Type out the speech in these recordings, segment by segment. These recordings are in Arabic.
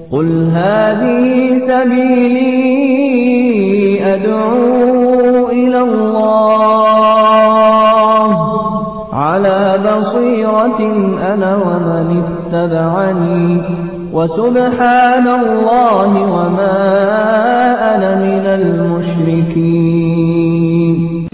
قل هذه سبيلي أدعو إلى الله على بصيرة أنا ومن اتبعني وسبحان الله وما أنا من المشركين.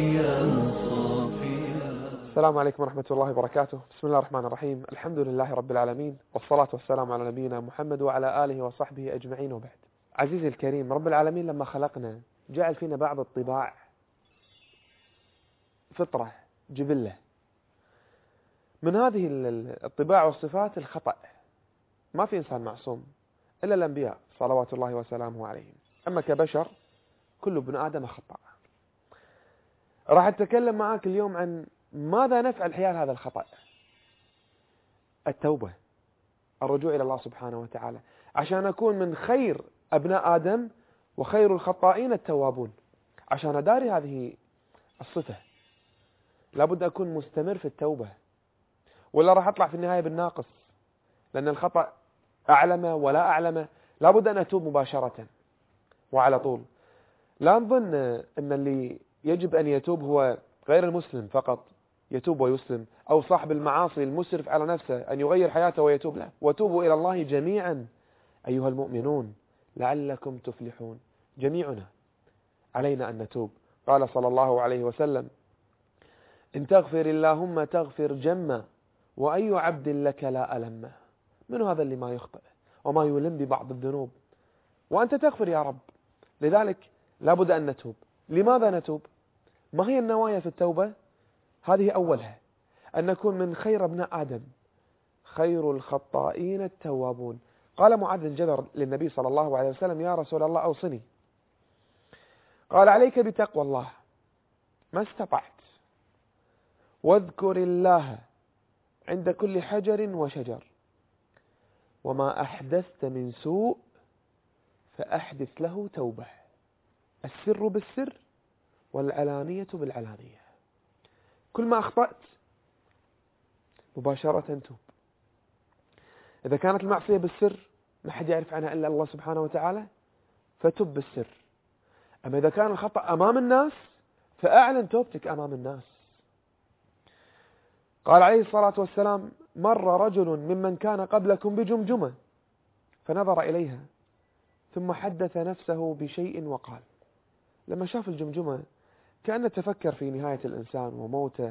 السلام عليكم ورحمة الله وبركاته. بسم الله الرحمن الرحيم. الحمد لله رب العالمين، والصلاة والسلام على نبينا محمد وعلى آله وصحبه أجمعين، وبعد. عزيزي الكريم، رب العالمين لما خلقنا جعل فينا بعض الطباع، فطرة، جبلة. من هذه الطباع والصفات الخطأ. ما في إنسان معصوم إلا الأنبياء صلوات الله وسلامه عليهم، أما كبشر كل ابن آدم خطأ. راح أتكلم معاك اليوم عن ماذا نفعل حيال هذا الخطأ. التوبة، الرجوع إلى الله سبحانه وتعالى، عشان أكون من خير أبناء آدم وخير الخطائين التوابون. عشان أداري هذه الصفة لابد أكون مستمر في التوبة، ولا راح أطلع في النهاية بالناقص، لأن الخطأ أعلمه ولا أعلمه لابد أن أتوب مباشرة وعلى طول. لا نظن أن اللي يجب أن يتوب هو غير المسلم فقط يتوب ويسلم، أو صاحب المعاصي المسرف على نفسه أن يغير حياته ويتوب. لا، وتوبوا إلى الله جميعا أيها المؤمنون لعلكم تفلحون. جميعنا علينا أن نتوب. قال صلى الله عليه وسلم: إن تغفر اللهم تغفر جما، وأي عبد لك لا ألمه. من هذا اللي ما يخطئ وما يلم ببعض الذنوب وأنت تغفر يا رب؟ لذلك لابد أن نتوب. لماذا نتوب؟ ما هي النوايا في التوبة؟ هذه أولها أن نكون من خير ابناء آدم، خير الخطائين التوابون. قال معاذ بن جبل للنبي صلى الله عليه وسلم: يا رسول الله أوصني. قال: عليك بتقوى الله ما استطعت، واذكر الله عند كل حجر وشجر، وما أحدثت من سوء فأحدث له توبة. السر بالسر والعلانية بالعلانية. كل ما أخطأت مباشرة توب. إذا كانت المعصية بالسر ما حد يعرف عنها إلا الله سبحانه وتعالى فتب بالسر. أما إذا كان الخطأ أمام الناس فأعلن توبتك أمام الناس. قال عليه الصلاة والسلام: مر رجل ممن كان قبلكم بجمجمة فنظر إليها ثم حدث نفسه بشيء وقال. لما شاف الجمجمة كأنه تفكر في نهاية الإنسان وموته،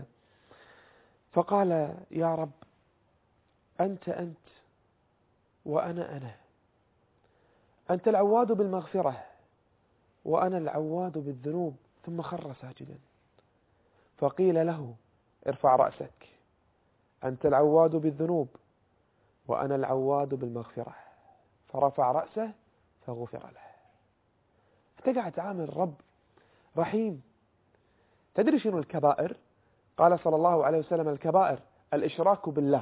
فقال: يا رب، أنت وأنا أنا، أنت العواد بالمغفرة وأنا العواد بالذنوب. ثم خر ساجدا، فقيل له: ارفع رأسك، أنت العواد بالذنوب وأنا العواد بالمغفرة. فرفع رأسه فغفر له. فتقع تعامل رب رحيم. تدري شنو الكبائر؟ قال صلى الله عليه وسلم: الكبائر الإشراك بالله،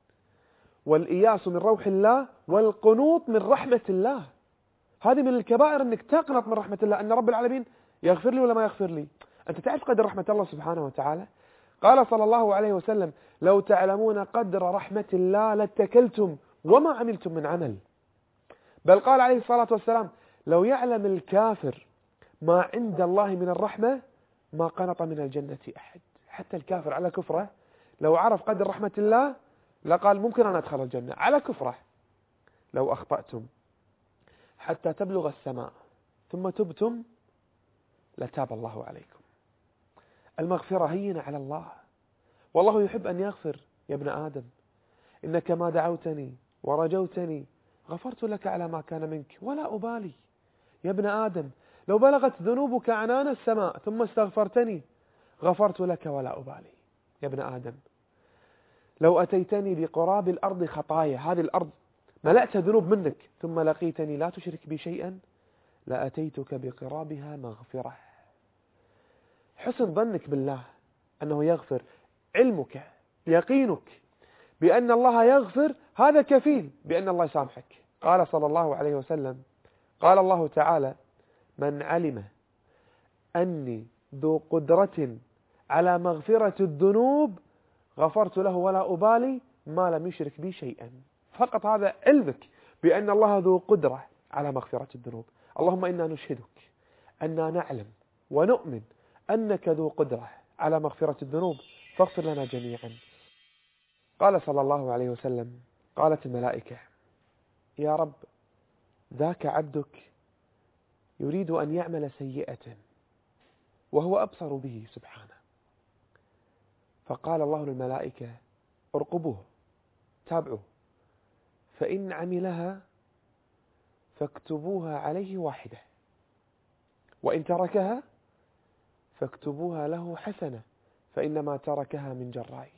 والإياس من روح الله، والقنوط من رحمة الله. هذه من الكبائر، أنك تقنط من رحمة الله، أن رب العالمين يغفر لي ولا ما يغفر لي. أنت تعرف قدر رحمة الله سبحانه وتعالى؟ قال صلى الله عليه وسلم: لو تعلمون قدر رحمة الله لاتكلتم وما عملتم من عمل. بل قال عليه الصلاة والسلام: لو يعلم الكافر ما عند الله من الرحمة ما قنط من الجنة أحد. حتى الكافر على كفره لو عرف قدر رحمة الله لقال ممكن أن أدخل الجنة على كفره. لو أخطأتم حتى تبلغ السماء ثم تبتم لتاب الله عليكم. المغفرة هينة على الله، والله يحب أن يغفر. يا ابن آدم، إنك ما دعوتني ورجوتني غفرت لك على ما كان منك ولا أبالي. يا ابن آدم، لو بلغت ذنوبك عنان السماء ثم استغفرتني غفرت لك ولا أبالي. يا ابن آدم، لو أتيتني بقراب الأرض خطايا، هذه الأرض ملأت ذنوب منك، ثم لقيتني لا تشرك بي شيئا لأتيتك بقرابها مغفرة. حسن ظنك بالله أنه يغفر، علمك، يقينك بأن الله يغفر، هذا كفيل بأن الله يسامحك. قال صلى الله عليه وسلم: قال الله تعالى: من علم أني ذو قدرة على مغفرة الذنوب غفرت له ولا أبالي ما لم يشرك بي شيئا. فقط هذا علمك بأن الله ذو قدرة على مغفرة الذنوب. اللهم إنا نشهدك أننا نعلم ونؤمن أنك ذو قدرة على مغفرة الذنوب، فاغفر لنا جميعا. قال صلى الله عليه وسلم: قالت الملائكة: يا رب، ذاك عبدك يريد أن يعمل سيئة وهو أبصر به سبحانه. فقال الله للملائكة: ارقبوه، تابعوه، فإن عملها فاكتبوها عليه واحدة، وإن تركها فاكتبوها له حسنة، فإنما تركها من جرائه.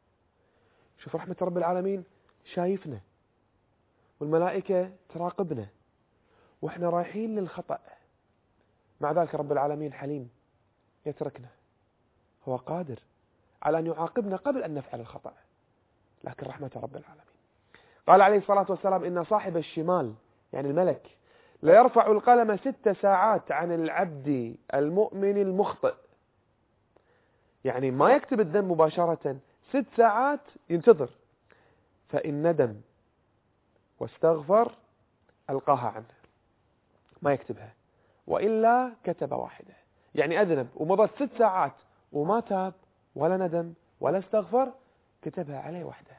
شوف رحمة رب العالمين، شايفنا والملائكة تراقبنا وإحنا رايحين للخطأ، مع ذلك رب العالمين حليم يتركنا. هو قادر على أن يعاقبنا قبل أن نفعل الخطأ، لكن رحمة رب العالمين. قال عليه الصلاة والسلام: إن صاحب الشمال، يعني الملك، لا يرفع القلم 6 ساعات عن العبد المؤمن المخطئ. يعني ما يكتب الذنب مباشرة، 6 ساعات ينتظر، فإن ندم واستغفر ألقاها عنه، ما يكتبها، وإلا كتب واحدة. يعني أذنب ومضت 6 ساعات وما تاب ولا ندم ولا استغفر، كتبها عليه وحده.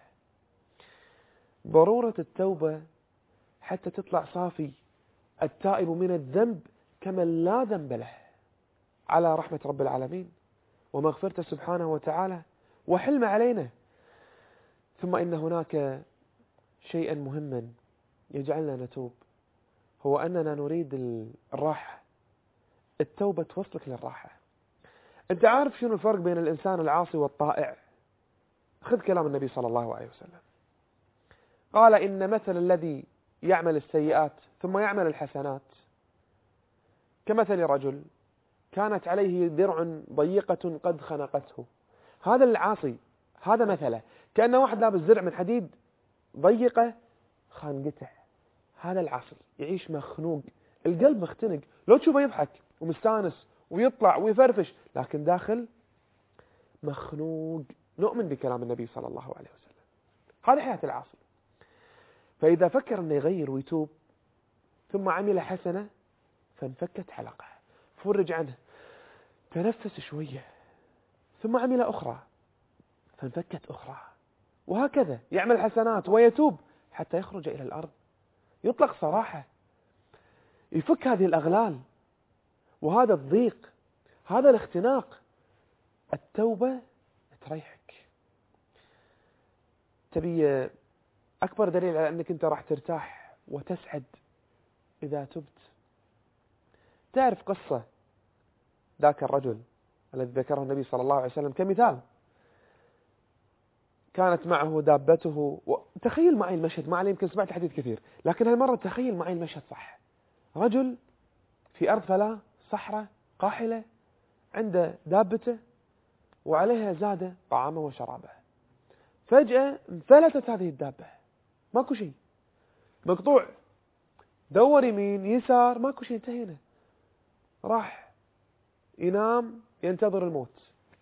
ضرورة التوبة حتى تطلع صافي، التائب من الذنب كمن لا ذنب له، على رحمة رب العالمين ومغفرته سبحانه وتعالى وحلم علينا. ثم إن هناك شيئا مهما يجعلنا نتوب، هو أننا نريد الراحة. التوبة توصلك للراحة. أنت عارف شنو الفرق بين الإنسان العاصي والطائع؟ خذ كلام النبي صلى الله عليه وسلم، قال: إن مثل الذي يعمل السيئات ثم يعمل الحسنات كمثل رجل كانت عليه درع ضيقة قد خنقته. هذا العاصي، هذا مثله، كأنه واحد لابس درع من حديد ضيقة خانقته. هذا العاصي يعيش مخنوق، القلب مختنق، لو تشوفه يضحك ومستانس ويطلع ويفرفش، لكن داخل مخنوق. نؤمن بكلام النبي صلى الله عليه وسلم. هذه حياة العاصي. فإذا فكر أنه يغير ويتوب ثم عمل حسنة فانفكت حلقة، فرج عنه، تنفس شوية، ثم عمل أخرى فانفكت أخرى، وهكذا يعمل حسنات ويتوب حتى يخرج إلى الأرض، يطلق صراحة، يفك هذه الأغلال وهذا الضيق، هذا الاختناق. التوبة تريحك. تبي أكبر دليل على أنك أنت راح ترتاح وتسعد إذا تبت؟ تعرف قصة ذاك الرجل الذي ذكره النبي صلى الله عليه وسلم كمثال؟ كانت معه دابته تخيل معي المشهد، ما علي يمكن سمعت الحديث كثير، لكن هالمرة تخيل معي المشهد صح. رجل في أرض فلاة صحراء قاحلة، عنده دابته وعليها زادة طعامه وشرابه. فجأة انفلتت هذه الدابة، ماكو شيء، مقطوع، دور يمين يسار، ماكو شيء، انتهينا. راح ينام ينتظر الموت.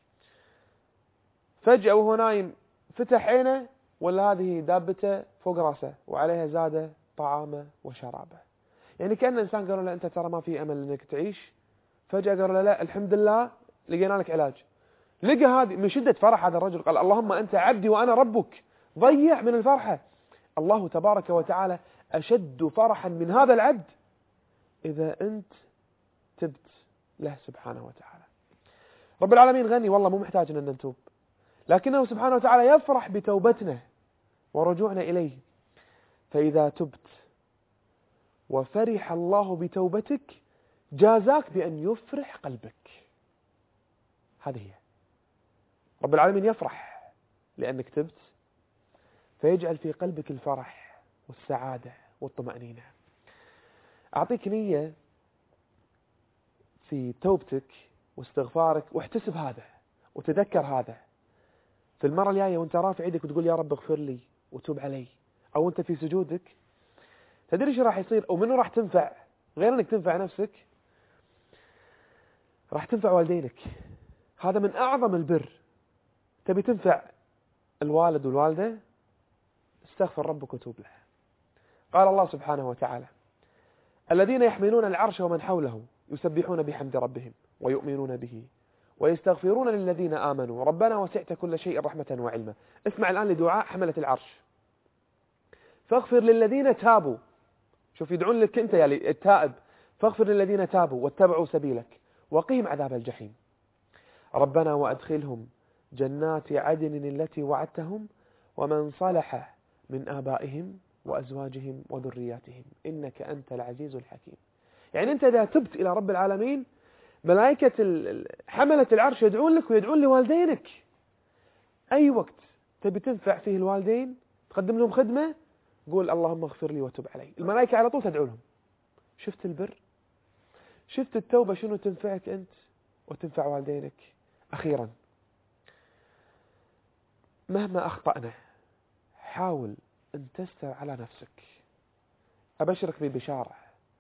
فجأة وهو نايم فتح عينه، ولا هذه دابته فوق راسه وعليها زادة طعامه وشرابه. يعني كأن الإنسان قالوا له: أنت ترى ما في أمل أنك تعيش. فجأة قالوا له: لا، الحمد لله لقينا لك علاج. لقى هذه من شدة فرح هذا الرجل، قال: اللهم أنت عبدي وأنا ربك. ضيع من الفرحة. الله تبارك وتعالى أشد فرحا من هذا العبد إذا أنت تبت له سبحانه وتعالى. رب العالمين غني والله، مو محتاج أن نتوب، لكنه سبحانه وتعالى يفرح بتوبتنا ورجوعنا إليه. فإذا تبت وفرح الله بتوبتك جازاك بأن يفرح قلبك. هذه هي. رب العالمين يفرح لأنك تبت، فيجعل في قلبك الفرح والسعادة والطمأنينة. أعطيك نية في توبتك واستغفارك، واحتسب هذا وتذكر هذا. في المرة الجاية وانت رافع يدك وتقول: يا رب اغفر لي وتوب علي، أو انت في سجودك، تدري ايش راح يصير؟ ومنه راح تنفع؟ غير انك تنفع نفسك، راح تنفع والدينك. هذا من أعظم البر. تبي تنفع الوالد والوالدة، استغفر ربك وتوب له. قال الله سبحانه وتعالى: الذين يحملون العرش ومن حوله يسبحون بحمد ربهم ويؤمنون به ويستغفرون للذين آمنوا ربنا وسعت كل شيء رحمة وعلما. اسمع الآن لدعاء حملة العرش: فاغفر للذين تابوا. شوف، يدعون لك أنت يا التائب: فاغفر للذين تابوا واتبعوا سبيلك وقهم عذاب الجحيم. ربنا وأدخلهم جنات عدن التي وعدتهم ومن صلح من آبائهم وأزواجهم وذرياتهم إنك أنت العزيز الحكيم. يعني أنت إذا تبت إلى رب العالمين، ملائكة حملة العرش يدعون لك ويدعون لوالدينك. أي وقت تبي تنفع فيه الوالدين، تقدم لهم خدمة، قول اللهم اغفر لي وتب علي، الملائكة على طول تدعو لهم. شفت البر؟ شفت التوبة شنو تنفعك أنت وتنفع والدينك؟ أخيرا، مهما أخطأنا حاول أن تستر على نفسك. أبشرك ببشارة: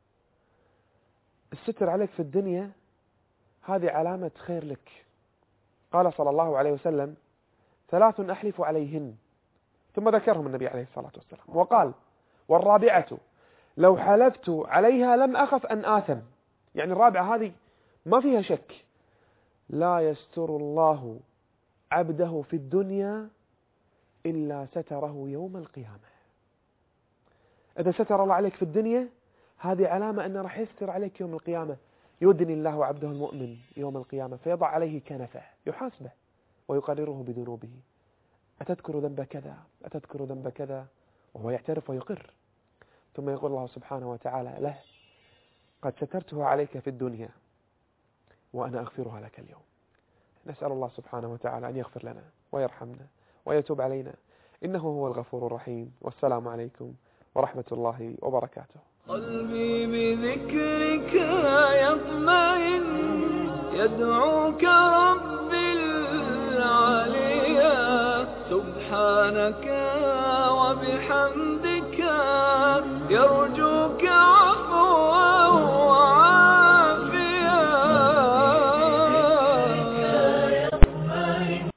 الستر عليك في الدنيا هذه علامة خير لك. قال صلى الله عليه وسلم: 3 أحلف عليهن، ثم ذكرهم النبي عليه الصلاة والسلام وقال: والرابعة لو حلفت عليها لم أخف أن آثم. يعني الرابعة هذه ما فيها شك: لا يستر الله عبده في الدنيا إلا ستره يوم القيامة. إذا ستر الله عليك في الدنيا هذه علامة أنه راح يستر عليك يوم القيامة. يدني الله عبده المؤمن يوم القيامة فيضع عليه كنفه يحاسبه ويقرره بذنوبه: أتذكر ذنب كذا، أتذكر ذنب كذا، وهو يعترف ويقر. ثم يقول الله سبحانه وتعالى له: قد سترتها عليك في الدنيا وأنا أغفرها لك اليوم. نسأل الله سبحانه وتعالى أن يغفر لنا ويرحمنا ويتوب علينا، إنه هو الغفور الرحيم. والسلام عليكم ورحمة الله وبركاته. قلبي بذكرك يطمئن، يدعوك ربي العليا، سبحانك وبحمدك يرجو